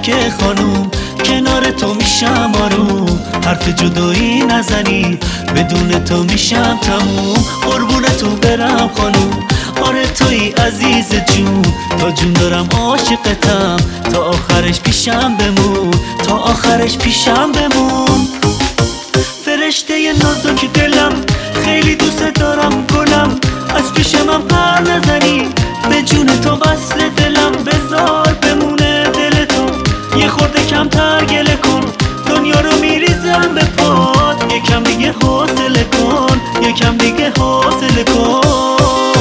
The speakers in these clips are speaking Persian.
تک خانوم، کنار تو میشم آروم. حرف جدایی نزنی، بدون تو میشم تموم. قربون تو برم خانوم، آره توی عزیز جون. تا جون دارم عاشقتم، تا آخرش پیشم بمون، تا آخرش پیشم بمون. فرشته نازک دلم، خیلی دوست دارم گلم. از پیش من پر نزنی، به جون تو وصل دلم. بذار بمونه دل تو، یه خورده کمتر گله کن. دنیا رو میریزم به پات، یکم دیگه حوصله کن، یکم دیگه حوصله کن.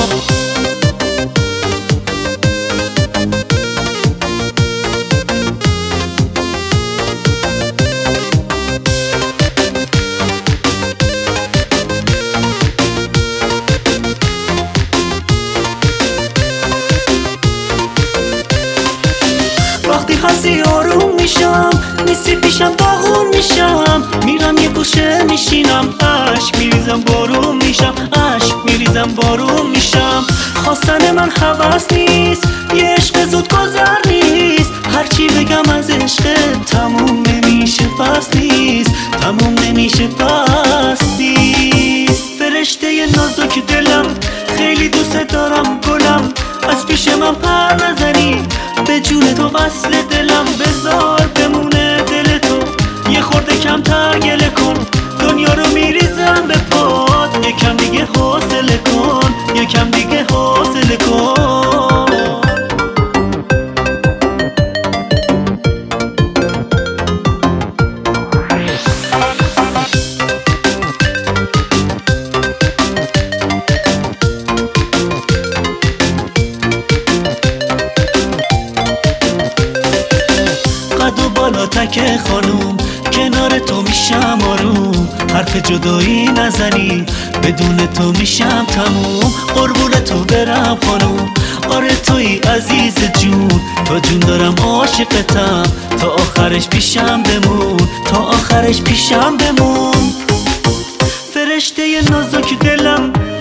وقتی هستی آروم میشم، نیستی پیشم داغون میشم. میرم یه گوشه میشینم، عشق میریزم بارون میشم، عشق میریزم بارون میشم. خواستن من هوس نیست، یه عشق زود گذر نیست. هرچی بگم از عشق تموم نمیشه بس نیست، تموم نمیشه بس نیست. فرشته نازک دلم، خیلی دوست دارم گلم. از پیش من پر نزنی، به جون تو وصل دلم. بذار بمونه دل تو، یه خورده کمتر گله کن. دنیا رو میریزم به پات، یکم دیگه حوصله کن، یکم دیگه حوصله کن. بالا تک خانوم، کنار تو میشم آروم. حرف جدایی نزنی، بدون تو میشم تموم. قربون تو برم خانوم، آره توی عزیز جون. تا جون دارم عاشقتم، تا آخرش پیشم بمون، تا آخرش پیشم بمون. فرشته نازک دلم،